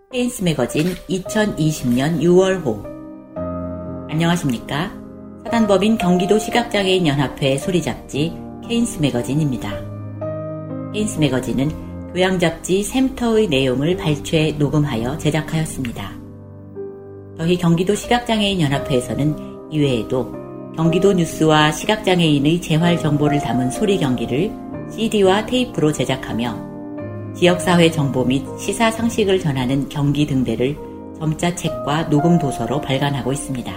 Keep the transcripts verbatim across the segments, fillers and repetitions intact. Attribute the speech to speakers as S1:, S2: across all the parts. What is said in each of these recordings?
S1: 케인스 매거진 이천이십년 유월호. 안녕하십니까? 사단법인 경기도 시각장애인 연합회 소리잡지 케인스 매거진입니다. 케인스 매거진은 교양잡지 샘터의 내용을 발췌 녹음하여 제작하였습니다. 저희 경기도 시각장애인 연합회에서는 이외에도 경기도 뉴스와 시각장애인의 재활 정보를 담은 소리 경기를 씨디와 테이프로 제작하며 지역사회 정보 및 시사 상식을 전하는 경기 등대를 점자책과 녹음 도서로 발간하고 있습니다.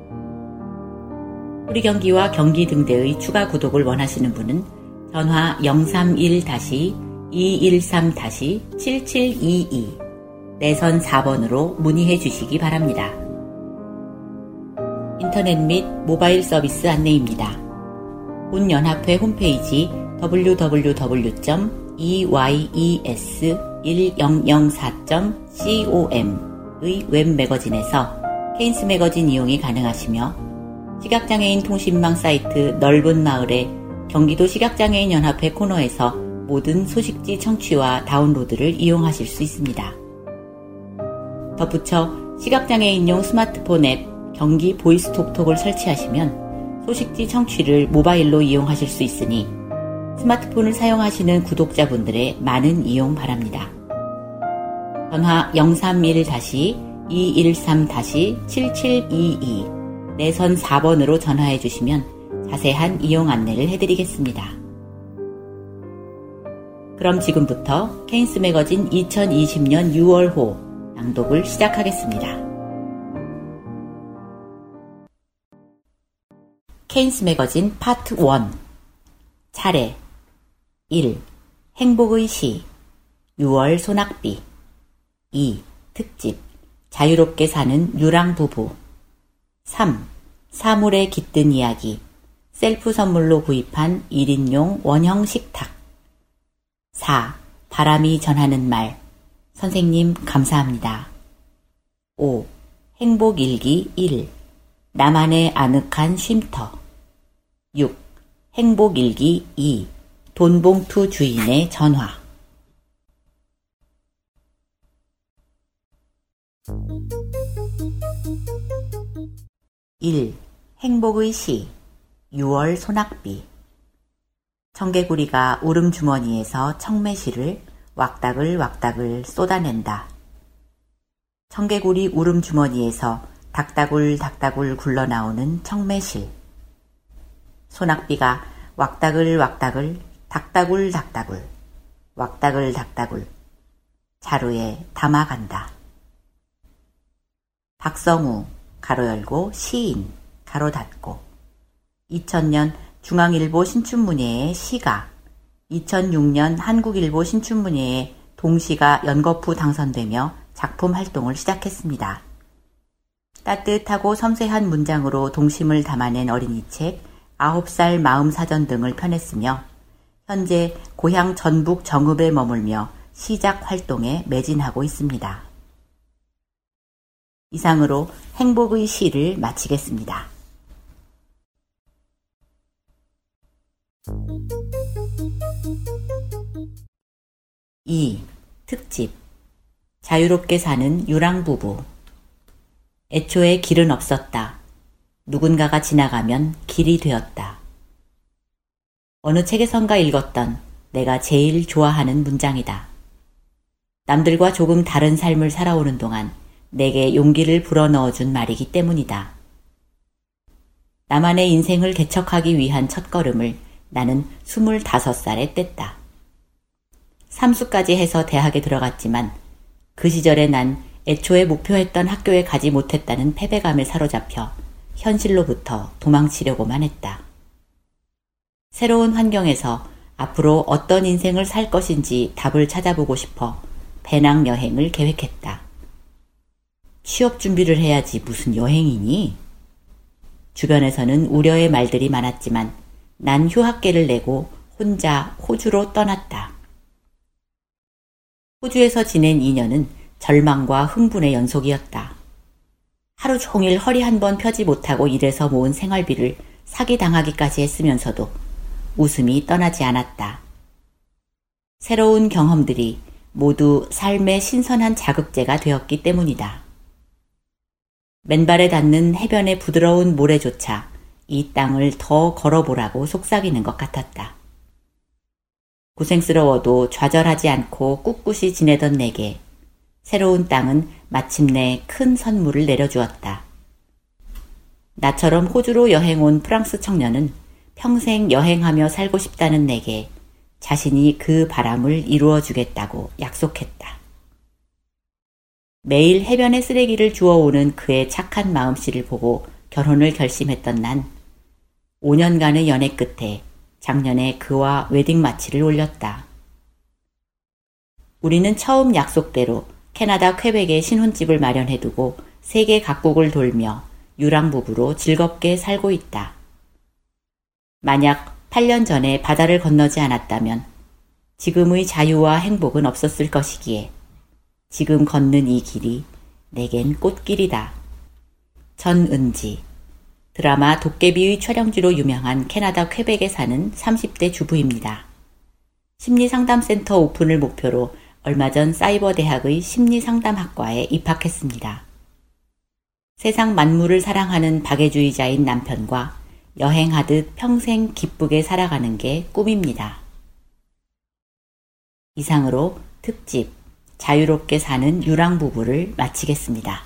S1: 소리 경기와 경기 등대의 추가 구독을 원하시는 분은 전화 영삼일 이일삼 칠칠이이 내선 사 번으로 문의해 주시기 바랍니다. 인터넷 및 모바일 서비스 안내입니다. 본 연합회 홈페이지 더블유 더블유 더블유 점 이와이이에스 천사 점 com의 웹 매거진에서 케인스 매거진 이용이 가능하시며 시각장애인 통신망 사이트 넓은 마을의 경기도 시각장애인 연합회 코너에서 모든 소식지 청취와 다운로드를 이용하실 수 있습니다. 덧붙여 시각장애인용 스마트폰 앱 경기 보이스톡톡을 설치하시면 소식지 청취를 모바일로 이용하실 수 있으니 스마트폰을 사용하시는 구독자분들의 많은 이용 바랍니다. 전화 영삼일 이일삼 칠칠이이 내선 사 번으로 전화해 주시면 자세한 이용 안내를 해드리겠습니다. 그럼 지금부터 케인스 매거진 이천이십년 유월호 낭독을 시작하겠습니다. 케인스 매거진 파트 일 차례 일. 행복의 시 유월 소낙비 이. 특집 자유롭게 사는 유랑 부부 삼. 사물에 깃든 이야기 셀프 선물로 구입한 일 인용 원형 식탁 사. 바람이 전하는 말 선생님 감사합니다. 오. 행복일기 일. 나만의 아늑한 쉼터 육. 행복일기 이. 돈봉투 주인의 전화 일. 행복의 시 유월 소낙비 청개구리가 울음주머니에서 청매실을 왁닥을 왁닥을 쏟아낸다. 청개구리 울음주머니에서 닥다굴 닥다굴 굴러나오는 청매실. 소낙비가 왁닥을 왁닥을 닥다굴 닥다굴 왁닥을 닥다굴 자루에 담아간다. 박성우 가로 열고 시인 가로 닫고 이천년 중앙일보 신춘문예의 시가 이천육년 한국일보 신춘문예의 동시가 연거푸 당선되며 작품 활동을 시작했습니다. 따뜻하고 섬세한 문장으로 동심을 담아낸 어린이책 아홉 살 마음사전 등을 펴냈으며 현재 고향 전북 정읍에 머물며 시작 활동에 매진하고 있습니다. 이상으로 행복의 시를 마치겠습니다. 이. 특집 자유롭게 사는 유랑 부부 애초에 길은 없었다. 누군가가 지나가면 길이 되었다. 어느 책에선가 읽었던 내가 제일 좋아하는 문장이다. 남들과 조금 다른 삶을 살아오는 동안 내게 용기를 불어넣어준 말이기 때문이다. 나만의 인생을 개척하기 위한 첫걸음을 나는 스물다섯 살에 뗐다. 삼수까지 해서 대학에 들어갔지만 그 시절에 난 애초에 목표했던 학교에 가지 못했다는 패배감에 사로잡혀 현실로부터 도망치려고만 했다. 새로운 환경에서 앞으로 어떤 인생을 살 것인지 답을 찾아보고 싶어 배낭여행을 계획했다. 취업 준비를 해야지 무슨 여행이니? 주변에서는 우려의 말들이 많았지만 난 휴학계를 내고 혼자 호주로 떠났다. 호주에서 지낸 이 년은 절망과 흥분의 연속이었다. 하루 종일 허리 한 번 펴지 못하고 일해서 모은 생활비를 사기당하기까지 했으면서도 웃음이 떠나지 않았다. 새로운 경험들이 모두 삶의 신선한 자극제가 되었기 때문이다. 맨발에 닿는 해변의 부드러운 모래조차 이 땅을 더 걸어보라고 속삭이는 것 같았다. 고생스러워도 좌절하지 않고 꿋꿋이 지내던 내게 새로운 땅은 마침내 큰 선물을 내려주었다. 나처럼 호주로 여행 온 프랑스 청년은 평생 여행하며 살고 싶다는 내게 자신이 그 바람을 이루어주겠다고 약속했다. 매일 해변에 쓰레기를 주워오는 그의 착한 마음씨를 보고 결혼을 결심했던 난 오 년간의 연애 끝에 작년에 그와 웨딩 마치를 올렸다. 우리는 처음 약속대로 캐나다 퀘벡에 신혼집을 마련해두고 세계 각국을 돌며 유랑부부로 즐겁게 살고 있다. 만약 팔 년 전에 바다를 건너지 않았다면 지금의 자유와 행복은 없었을 것이기에 지금 걷는 이 길이 내겐 꽃길이다. 전은지, 드라마 도깨비의 촬영지로 유명한 캐나다 퀘벡에 사는 삼십 대 주부입니다. 심리상담센터 오픈을 목표로 얼마 전 사이버대학의 심리상담학과에 입학했습니다. 세상 만물을 사랑하는 박애주의자인 남편과 여행하듯 평생 기쁘게 살아가는 게 꿈입니다. 이상으로 특집 자유롭게 사는 유랑부부를 마치겠습니다.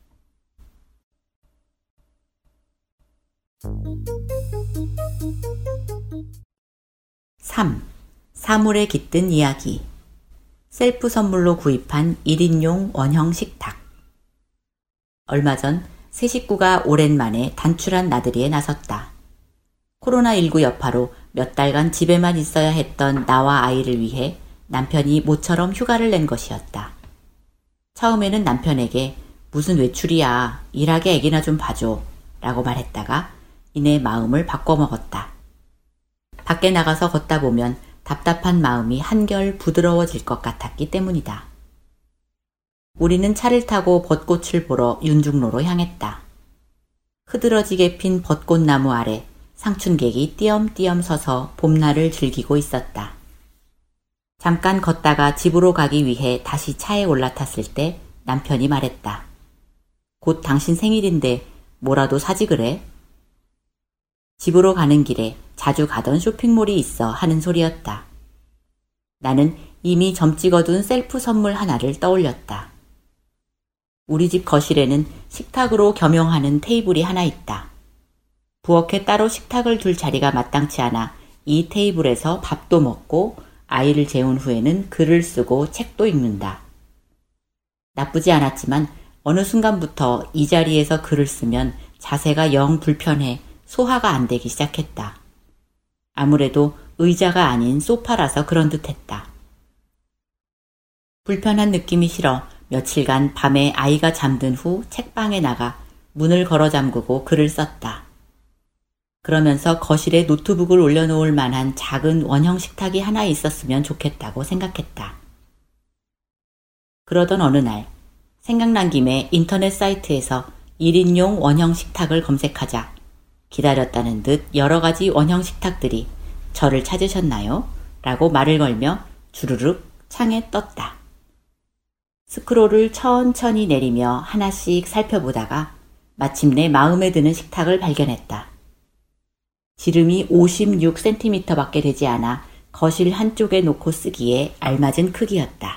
S1: 삼. 사물에 깃든 이야기. 셀프 선물로 구입한 일 인용 원형 식탁. 얼마 전 새 식구가 오랜만에 단출한 나들이에 나섰다. 코로나십구 여파로 몇 달간 집에만 있어야 했던 나와 아이를 위해 남편이 모처럼 휴가를 낸 것이었다. 처음에는 남편에게 무슨 외출이야, 일하게 애기나 좀 봐줘 라고 말했다가 이내 마음을 바꿔먹었다. 밖에 나가서 걷다 보면 답답한 마음이 한결 부드러워질 것 같았기 때문이다. 우리는 차를 타고 벚꽃을 보러 윤중로로 향했다. 흐드러지게 핀 벚꽃나무 아래 상춘객이 띄엄띄엄 서서 봄날을 즐기고 있었다. 잠깐 걷다가 집으로 가기 위해 다시 차에 올라탔을 때 남편이 말했다. 곧 당신 생일인데 뭐라도 사지 그래? 집으로 가는 길에 자주 가던 쇼핑몰이 있어 하는 소리였다. 나는 이미 점 찍어둔 셀프 선물 하나를 떠올렸다. 우리 집 거실에는 식탁으로 겸용하는 테이블이 하나 있다. 부엌에 따로 식탁을 둘 자리가 마땅치 않아 이 테이블에서 밥도 먹고 아이를 재운 후에는 글을 쓰고 책도 읽는다. 나쁘지 않았지만 어느 순간부터 이 자리에서 글을 쓰면 자세가 영 불편해 소화가 안 되기 시작했다. 아무래도 의자가 아닌 소파라서 그런 듯했다. 불편한 느낌이 싫어 며칠간 밤에 아이가 잠든 후 책방에 나가 문을 걸어 잠그고 글을 썼다. 그러면서 거실에 노트북을 올려놓을 만한 작은 원형 식탁이 하나 있었으면 좋겠다고 생각했다. 그러던 어느 날 생각난 김에 인터넷 사이트에서 일 인용 원형 식탁을 검색하자 기다렸다는 듯 여러 가지 원형 식탁들이 저를 찾으셨나요? 라고 말을 걸며 주르륵 창에 떴다. 스크롤을 천천히 내리며 하나씩 살펴보다가 마침내 마음에 드는 식탁을 발견했다. 지름이 오십육 센티미터 밖에 되지 않아 거실 한쪽에 놓고 쓰기에 알맞은 크기였다.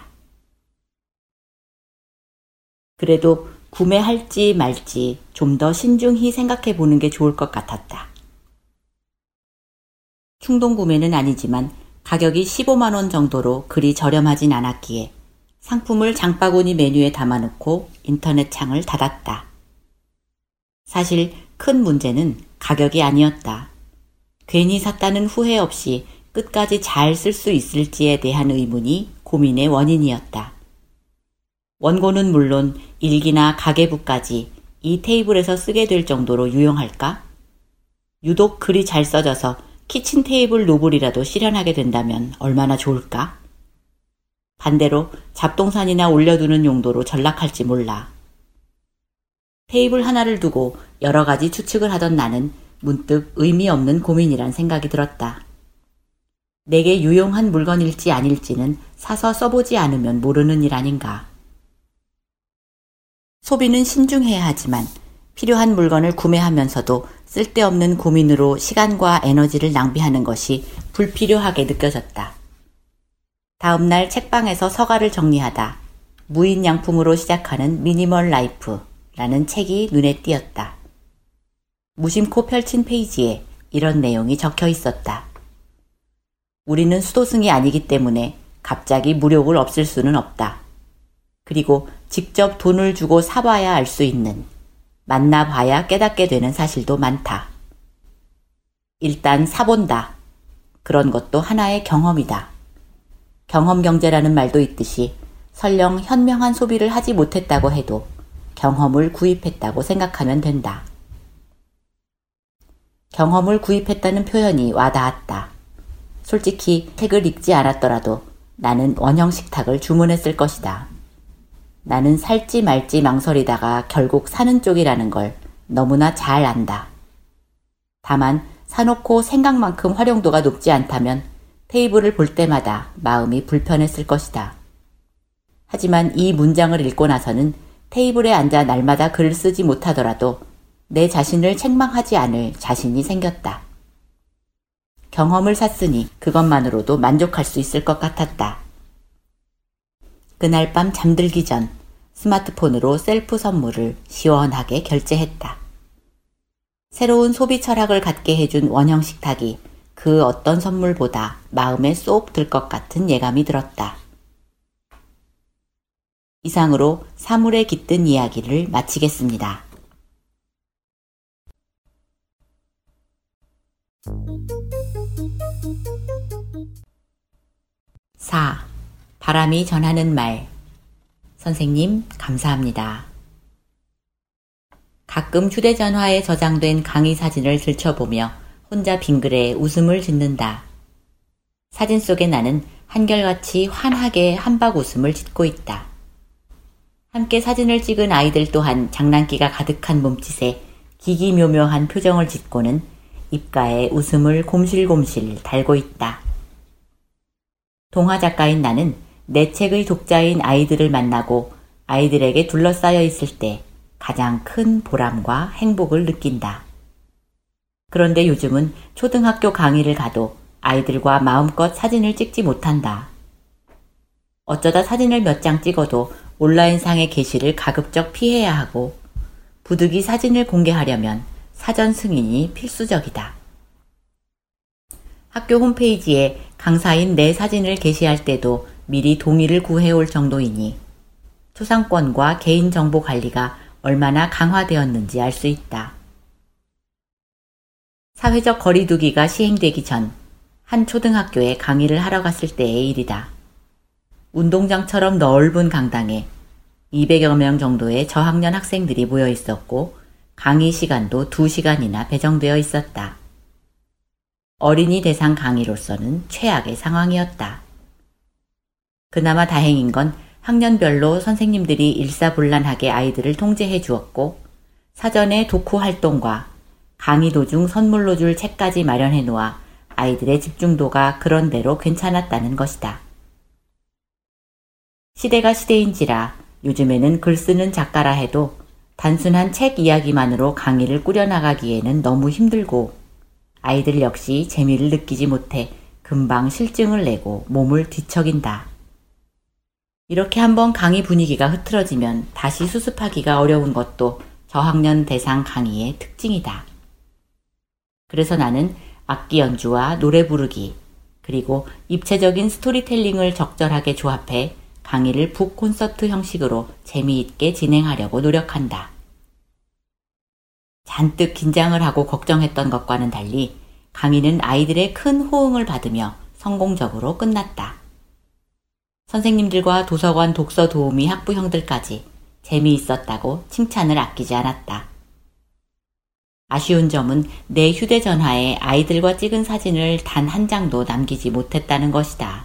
S1: 그래도 구매할지 말지 좀 더 신중히 생각해 보는 게 좋을 것 같았다. 충동 구매는 아니지만 가격이 십오만 원 정도로 그리 저렴하진 않았기에 상품을 장바구니 메뉴에 담아놓고 인터넷 창을 닫았다. 사실 큰 문제는 가격이 아니었다. 괜히 샀다는 후회 없이 끝까지 잘 쓸 수 있을지에 대한 의문이 고민의 원인이었다. 원고는 물론 일기나 가계부까지 이 테이블에서 쓰게 될 정도로 유용할까? 유독 글이 잘 써져서 키친 테이블 노블이라도 실현하게 된다면 얼마나 좋을까? 반대로 잡동사니나 올려두는 용도로 전락할지 몰라. 테이블 하나를 두고 여러 가지 추측을 하던 나는 문득 의미 없는 고민이란 생각이 들었다. 내게 유용한 물건일지 아닐지는 사서 써보지 않으면 모르는 일 아닌가. 소비는 신중해야 하지만 필요한 물건을 구매하면서도 쓸데없는 고민으로 시간과 에너지를 낭비하는 것이 불필요하게 느껴졌다. 다음날 책방에서 서가를 정리하다 무인양품으로 시작하는 미니멀 라이프라는 책이 눈에 띄었다. 무심코 펼친 페이지에 이런 내용이 적혀 있었다. 우리는 수도승이 아니기 때문에 갑자기 무력을 없앨 수는 없다. 그리고 직접 돈을 주고 사봐야 알 수 있는, 만나봐야 깨닫게 되는 사실도 많다. 일단 사본다. 그런 것도 하나의 경험이다. 경험경제라는 말도 있듯이 설령 현명한 소비를 하지 못했다고 해도 경험을 구입했다고 생각하면 된다. 경험을 구입했다는 표현이 와닿았다. 솔직히 책을 읽지 않았더라도 나는 원형 식탁을 주문했을 것이다. 나는 살지 말지 망설이다가 결국 사는 쪽이라는 걸 너무나 잘 안다. 다만 사놓고 생각만큼 활용도가 높지 않다면 테이블을 볼 때마다 마음이 불편했을 것이다. 하지만 이 문장을 읽고 나서는 테이블에 앉아 날마다 글을 쓰지 못하더라도 내 자신을 책망하지 않을 자신이 생겼다. 경험을 샀으니 그것만으로도 만족할 수 있을 것 같았다. 그날 밤 잠들기 전 스마트폰으로 셀프 선물을 시원하게 결제했다. 새로운 소비 철학을 갖게 해준 원형 식탁이 그 어떤 선물보다 마음에 쏙 들 것 같은 예감이 들었다. 이상으로 사물에 깃든 이야기를 마치겠습니다. 사. 바람이 전하는 말. 선생님, 감사합니다. 가끔 휴대전화에 저장된 강의 사진을 들춰보며 혼자 빙그레 웃음을 짓는다. 사진 속의 나는 한결같이 환하게 한박 웃음을 짓고 있다. 함께 사진을 찍은 아이들 또한 장난기가 가득한 몸짓에 기기묘묘한 표정을 짓고는 입가에 웃음을 곰실곰실 달고 있다. 동화 작가인 나는 내 책의 독자인 아이들을 만나고 아이들에게 둘러싸여 있을 때 가장 큰 보람과 행복을 느낀다. 그런데 요즘은 초등학교 강의를 가도 아이들과 마음껏 사진을 찍지 못한다. 어쩌다 사진을 몇 장 찍어도 온라인상의 게시를 가급적 피해야 하고 부득이 사진을 공개하려면 사전 승인이 필수적이다. 학교 홈페이지에 강사인 내 사진을 게시할 때도 미리 동의를 구해올 정도이니 초상권과 개인정보 관리가 얼마나 강화되었는지 알 수 있다. 사회적 거리두기가 시행되기 전 한 초등학교에 강의를 하러 갔을 때의 일이다. 운동장처럼 넓은 강당에 이백여 명 정도의 저학년 학생들이 모여 있었고 강의 시간도 두 시간이나 배정되어 있었다. 어린이 대상 강의로서는 최악의 상황이었다. 그나마 다행인 건 학년별로 선생님들이 일사불란하게 아이들을 통제해 주었고 사전에 독후 활동과 강의 도중 선물로 줄 책까지 마련해 놓아 아이들의 집중도가 그런대로 괜찮았다는 것이다. 시대가 시대인지라 요즘에는 글 쓰는 작가라 해도 단순한 책 이야기만으로 강의를 꾸려나가기에는 너무 힘들고 아이들 역시 재미를 느끼지 못해 금방 실증을 내고 몸을 뒤척인다. 이렇게 한번 강의 분위기가 흐트러지면 다시 수습하기가 어려운 것도 저학년 대상 강의의 특징이다. 그래서 나는 악기 연주와 노래 부르기, 그리고 입체적인 스토리텔링을 적절하게 조합해 강의를 북 콘서트 형식으로 재미있게 진행하려고 노력한다. 잔뜩 긴장을 하고 걱정했던 것과는 달리 강의는 아이들의 큰 호응을 받으며 성공적으로 끝났다. 선생님들과 도서관 독서 도우미 학부형들까지 재미있었다고 칭찬을 아끼지 않았다. 아쉬운 점은 내 휴대전화에 아이들과 찍은 사진을 단 한 장도 남기지 못했다는 것이다.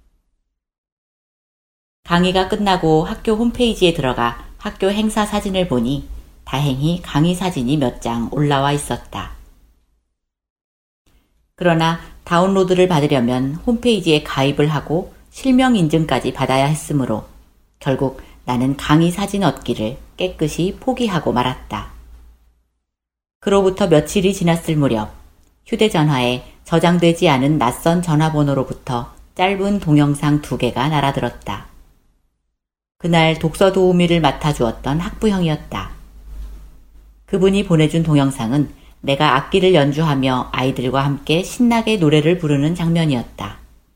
S1: 강의가 끝나고 학교 홈페이지에 들어가 학교 행사 사진을 보니 다행히 강의 사진이 몇 장 올라와 있었다. 그러나 다운로드를 받으려면 홈페이지에 가입을 하고 실명 인증까지 받아야 했으므로 결국 나는 강의 사진 얻기를 깨끗이 포기하고 말았다. 그로부터 며칠이 지났을 무렵 휴대전화에 저장되지 않은 낯선 전화번호로부터 짧은 동영상 두 개가 날아들었다. 그날 독서 도우미를 맡아주었던 학부형이었다. 그분이 보내준 동영상은 내가 악기를 연주하며 아이들과 함께 신나게 노래를 부르는 장면이었다.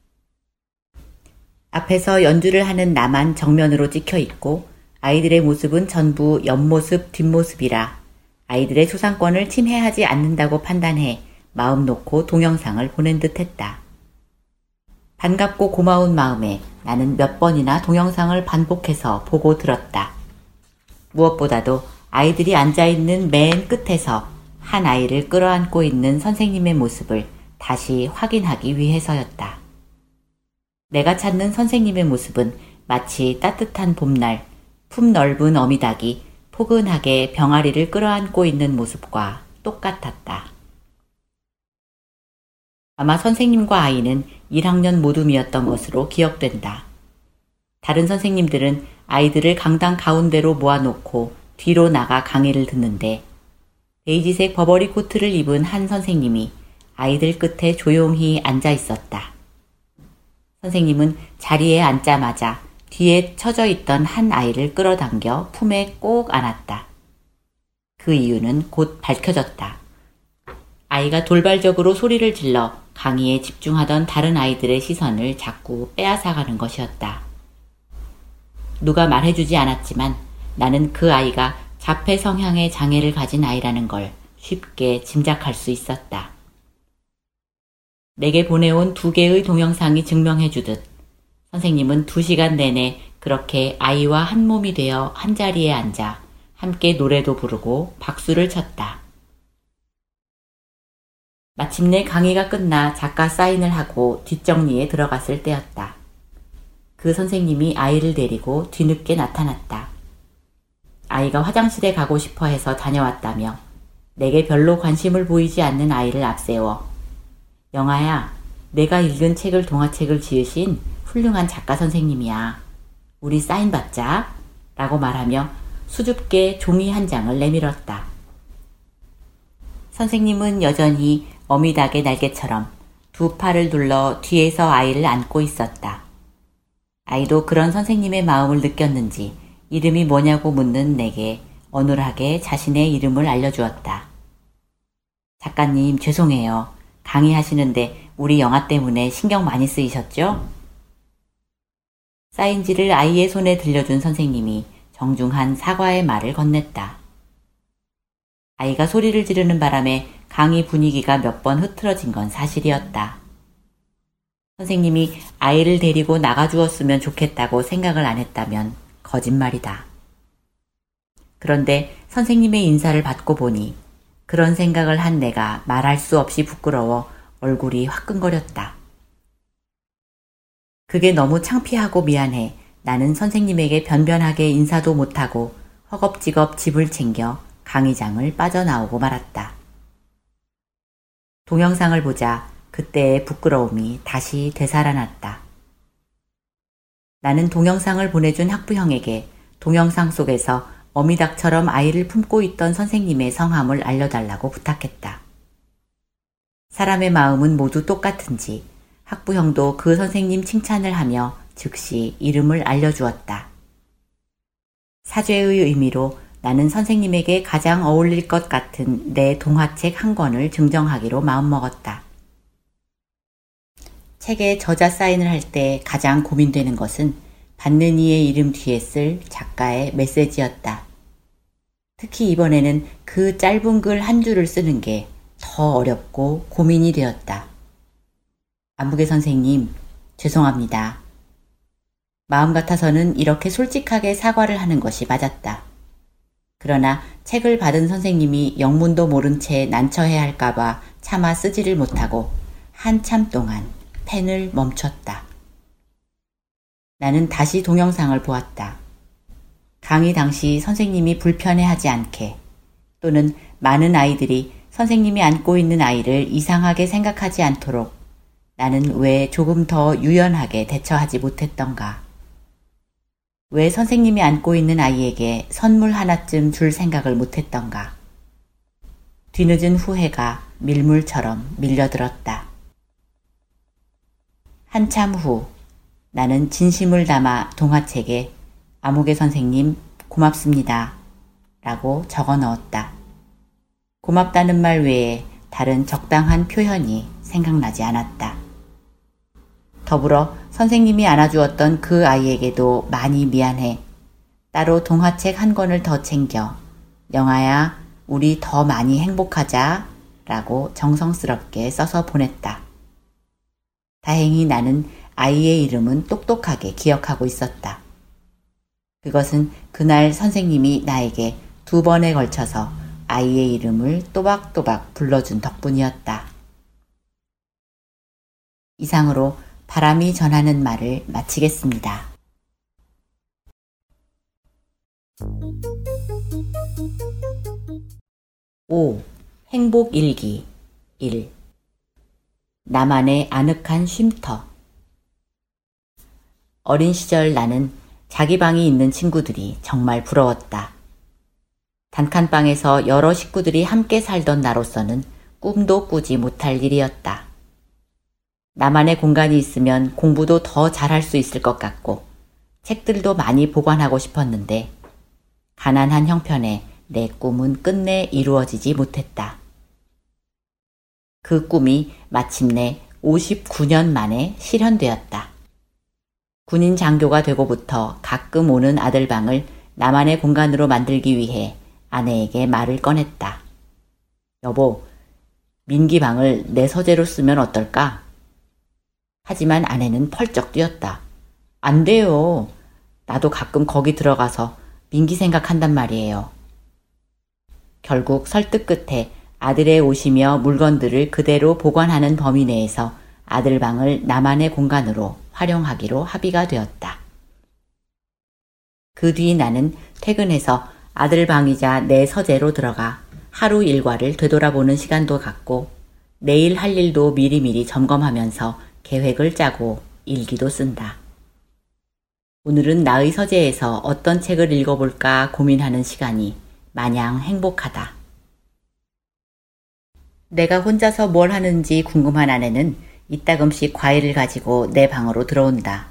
S1: 앞에서 연주를 하는 나만 정면으로 찍혀 있고 아이들의 모습은 전부 옆모습, 뒷모습이라 아이들의 초상권을 침해하지 않는다고 판단해 마음 놓고 동영상을 보낸 듯 했다. 반갑고 고마운 마음에 나는 몇 번이나 동영상을 반복해서 보고 들었다. 무엇보다도 아이들이 앉아있는 맨 끝에서 한 아이를 끌어안고 있는 선생님의 모습을 다시 확인하기 위해서였다. 내가 찾는 선생님의 모습은 마치 따뜻한 봄날 품 넓은 어미닭이 포근하게 병아리를 끌어안고 있는 모습과 똑같았다. 아마 선생님과 아이는 일 학년 모둠이었던 것으로 기억된다. 다른 선생님들은 아이들을 강당 가운데로 모아놓고 뒤로 나가 강의를 듣는데 베이지색 버버리 코트를 입은 한 선생님이 아이들 끝에 조용히 앉아 있었다. 선생님은 자리에 앉자마자 뒤에 처져 있던 한 아이를 끌어당겨 품에 꼭 안았다. 그 이유는 곧 밝혀졌다. 아이가 돌발적으로 소리를 질러 강의에 집중하던 다른 아이들의 시선을 자꾸 빼앗아가는 것이었다. 누가 말해주지 않았지만 나는 그 아이가 자폐 성향의 장애를 가진 아이라는 걸 쉽게 짐작할 수 있었다. 내게 보내온 두 개의 동영상이 증명해주듯 선생님은 두 시간 내내 그렇게 아이와 한 몸이 되어 한자리에 앉아 함께 노래도 부르고 박수를 쳤다. 마침내 강의가 끝나 작가 사인을 하고 뒷정리에 들어갔을 때였다. 그 선생님이 아이를 데리고 뒤늦게 나타났다. 아이가 화장실에 가고 싶어 해서 다녀왔다며 내게 별로 관심을 보이지 않는 아이를 앞세워 영아야, 내가 읽은 책을 동화책을 지으신 훌륭한 작가 선생님이야. 우리 사인 받자 라고 말하며 수줍게 종이 한 장을 내밀었다. 선생님은 여전히 어미닭의 날개처럼 두 팔을 둘러 뒤에서 아이를 안고 있었다. 아이도 그런 선생님의 마음을 느꼈는지 이름이 뭐냐고 묻는 내게 어눌하게 자신의 이름을 알려주었다. 작가님, 죄송해요. 강의하시는데 우리 영아 때문에 신경 많이 쓰이셨죠? 사인지를 아이의 손에 들려준 선생님이 정중한 사과의 말을 건넸다. 아이가 소리를 지르는 바람에 강의 분위기가 몇 번 흐트러진 건 사실이었다. 선생님이 아이를 데리고 나가주었으면 좋겠다고 생각을 안 했다면 거짓말이다. 그런데 선생님의 인사를 받고 보니 그런 생각을 한 내가 말할 수 없이 부끄러워 얼굴이 화끈거렸다. 그게 너무 창피하고 미안해 나는 선생님에게 변변하게 인사도 못하고 허겁지겁 집을 챙겨 강의장을 빠져나오고 말았다. 동영상을 보자 그때의 부끄러움이 다시 되살아났다. 나는 동영상을 보내준 학부형에게 동영상 속에서 어미닭처럼 아이를 품고 있던 선생님의 성함을 알려달라고 부탁했다. 사람의 마음은 모두 똑같은지 학부형도 그 선생님 칭찬을 하며 즉시 이름을 알려주었다. 사죄의 의미로 나는 선생님에게 가장 어울릴 것 같은 내 동화책 한 권을 증정하기로 마음먹었다. 책에 저자 사인을 할 때 가장 고민되는 것은 받는 이의 이름 뒤에 쓸 작가의 메시지였다. 특히 이번에는 그 짧은 글 한 줄을 쓰는 게 더 어렵고 고민이 되었다. 안부계 선생님, 죄송합니다. 마음 같아서는 이렇게 솔직하게 사과를 하는 것이 맞았다. 그러나 책을 받은 선생님이 영문도 모른 채 난처해 할까봐 차마 쓰지를 못하고 한참 동안 펜을 멈췄다. 나는 다시 동영상을 보았다. 강의 당시 선생님이 불편해하지 않게 또는 많은 아이들이 선생님이 안고 있는 아이를 이상하게 생각하지 않도록 나는 왜 조금 더 유연하게 대처하지 못했던가? 왜 선생님이 안고 있는 아이에게 선물 하나쯤 줄 생각을 못했던가? 뒤늦은 후회가 밀물처럼 밀려들었다. 한참 후 나는 진심을 담아 동화책에 아무개 선생님 고맙습니다 라고 적어 넣었다. 고맙다는 말 외에 다른 적당한 표현이 생각나지 않았다. 더불어 선생님이 안아주었던 그 아이에게도 많이 미안해. 따로 동화책 한 권을 더 챙겨 영아야 우리 더 많이 행복하자 라고 정성스럽게 써서 보냈다. 다행히 나는 아이의 이름은 똑똑하게 기억하고 있었다. 그것은 그날 선생님이 나에게 두 번에 걸쳐서 아이의 이름을 또박또박 불러준 덕분이었다. 이상으로 바람이 전하는 말을 마치겠습니다. 오. 행복일기 일. 나만의 아늑한 쉼터. 어린 시절 나는 자기 방이 있는 친구들이 정말 부러웠다. 단칸방에서 여러 식구들이 함께 살던 나로서는 꿈도 꾸지 못할 일이었다. 나만의 공간이 있으면 공부도 더 잘할 수 있을 것 같고 책들도 많이 보관하고 싶었는데 가난한 형편에 내 꿈은 끝내 이루어지지 못했다. 그 꿈이 마침내 오십구 년 만에 실현되었다. 군인 장교가 되고부터 가끔 오는 아들 방을 나만의 공간으로 만들기 위해 아내에게 말을 꺼냈다. 여보, 민기 방을 내 서재로 쓰면 어떨까? 하지만 아내는 펄쩍 뛰었다. 안 돼요. 나도 가끔 거기 들어가서 민기 생각한단 말이에요. 결국 설득 끝에 아들의 옷이며 물건들을 그대로 보관하는 범위 내에서 아들 방을 나만의 공간으로 활용하기로 합의가 되었다. 그 뒤 나는 퇴근해서 아들 방이자 내 서재로 들어가 하루 일과를 되돌아보는 시간도 갖고 내일 할 일도 미리미리 점검하면서 계획을 짜고 일기도 쓴다. 오늘은 나의 서재에서 어떤 책을 읽어볼까 고민하는 시간이 마냥 행복하다. 내가 혼자서 뭘 하는지 궁금한 아내는 이따금씩 과일을 가지고 내 방으로 들어온다.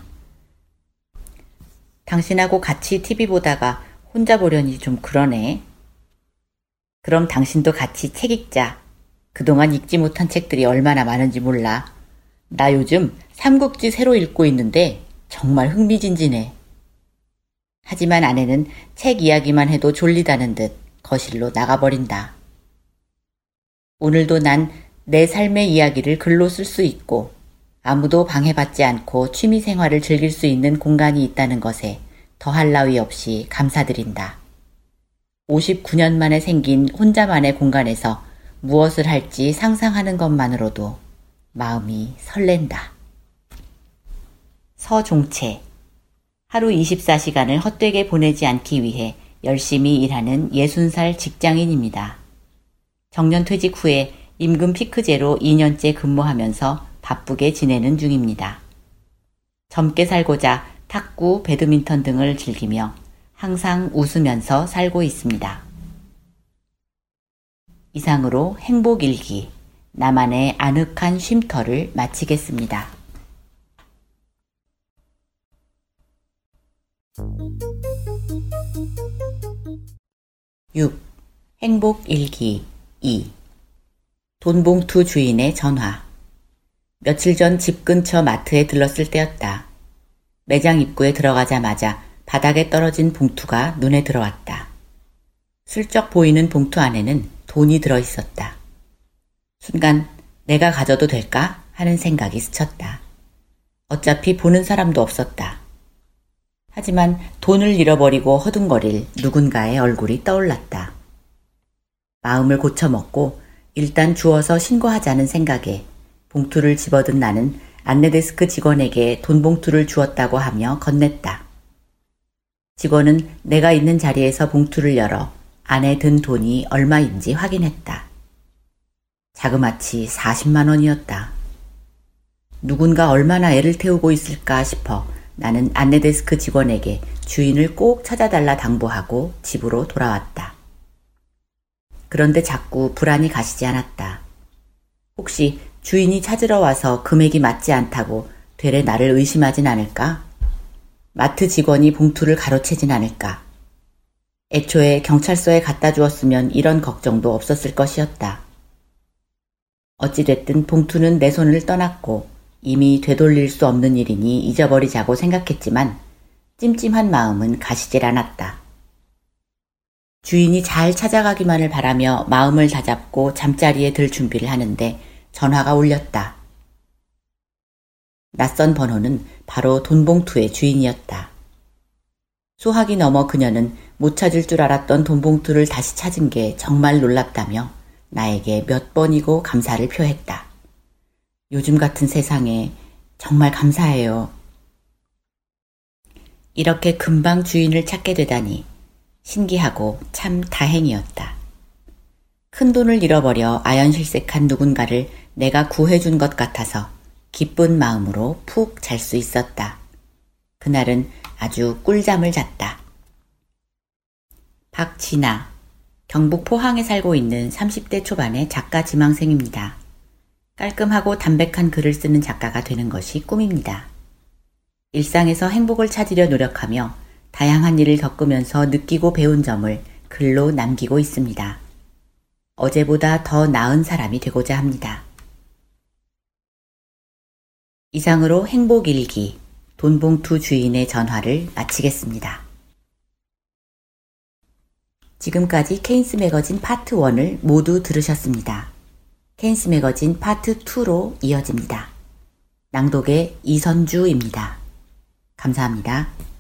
S1: 당신하고 같이 티비 보다가 혼자 보려니 좀 그러네. 그럼 당신도 같이 책 읽자. 그동안 읽지 못한 책들이 얼마나 많은지 몰라. 나 요즘 삼국지 새로 읽고 있는데 정말 흥미진진해. 하지만 아내는 책 이야기만 해도 졸리다는 듯 거실로 나가버린다. 오늘도 난 내 삶의 이야기를 글로 쓸 수 있고 아무도 방해받지 않고 취미 생활을 즐길 수 있는 공간이 있다는 것에 더할 나위 없이 감사드린다. 오십구 년 만에 생긴 혼자만의 공간에서 무엇을 할지 상상하는 것만으로도 마음이 설렌다. 서종채. 하루 이십사 시간을 헛되게 보내지 않기 위해 열심히 일하는 예순 살 직장인입니다. 정년 퇴직 후에 임금 피크제로 이 년째 근무하면서 바쁘게 지내는 중입니다. 젊게 살고자 탁구, 배드민턴 등을 즐기며 항상 웃으면서 살고 있습니다. 이상으로 행복일기, 나만의 아늑한 쉼터를 마치겠습니다. 육. 행복일기 이. 돈봉투 주인의 전화. 며칠 전 집 근처 마트에 들렀을 때였다. 매장 입구에 들어가자마자 바닥에 떨어진 봉투가 눈에 들어왔다. 슬쩍 보이는 봉투 안에는 돈이 들어있었다. 순간 내가 가져도 될까 하는 생각이 스쳤다. 어차피 보는 사람도 없었다. 하지만 돈을 잃어버리고 허둥거릴 누군가의 얼굴이 떠올랐다. 마음을 고쳐먹고 일단 주워서 신고하자는 생각에 봉투를 집어든 나는 안내데스크 직원에게 돈 봉투를 주었다고 하며 건넸다. 직원은 내가 있는 자리에서 봉투를 열어 안에 든 돈이 얼마인지 확인했다. 자그마치 사십만 원이었다. 누군가 얼마나 애를 태우고 있을까 싶어 나는 안내데스크 직원에게 주인을 꼭 찾아달라 당부하고 집으로 돌아왔다. 그런데 자꾸 불안이 가시지 않았다. 혹시 주인이 찾으러 와서 금액이 맞지 않다고 되레 나를 의심하진 않을까? 마트 직원이 봉투를 가로채진 않을까? 애초에 경찰서에 갖다 주었으면 이런 걱정도 없었을 것이었다. 어찌됐든 봉투는 내 손을 떠났고 이미 되돌릴 수 없는 일이니 잊어버리자고 생각했지만 찜찜한 마음은 가시질 않았다. 주인이 잘 찾아가기만을 바라며 마음을 다잡고 잠자리에 들 준비를 하는데 전화가 울렸다. 낯선 번호는 바로 돈봉투의 주인이었다. 수학이 넘어 그녀는 못 찾을 줄 알았던 돈봉투를 다시 찾은 게 정말 놀랍다며 나에게 몇 번이고 감사를 표했다. 요즘 같은 세상에 정말 감사해요. 이렇게 금방 주인을 찾게 되다니 신기하고 참 다행이었다. 큰돈을 잃어버려 아연실색한 누군가를 내가 구해준 것 같아서 기쁜 마음으로 푹 잘 수 있었다. 그날은 아주 꿀잠을 잤다. 박진아, 경북 포항에 살고 있는 삼십 대 초반의 작가 지망생입니다. 깔끔하고 담백한 글을 쓰는 작가가 되는 것이 꿈입니다. 일상에서 행복을 찾으려 노력하며 다양한 일을 겪으면서 느끼고 배운 점을 글로 남기고 있습니다. 어제보다 더 나은 사람이 되고자 합니다. 이상으로 행복일기, 돈봉투 주인의 전화를 마치겠습니다. 지금까지 케인스 매거진 파트 일을 모두 들으셨습니다. 케인스 매거진 파트 이로 이어집니다. 낭독의 이선주입니다. 감사합니다.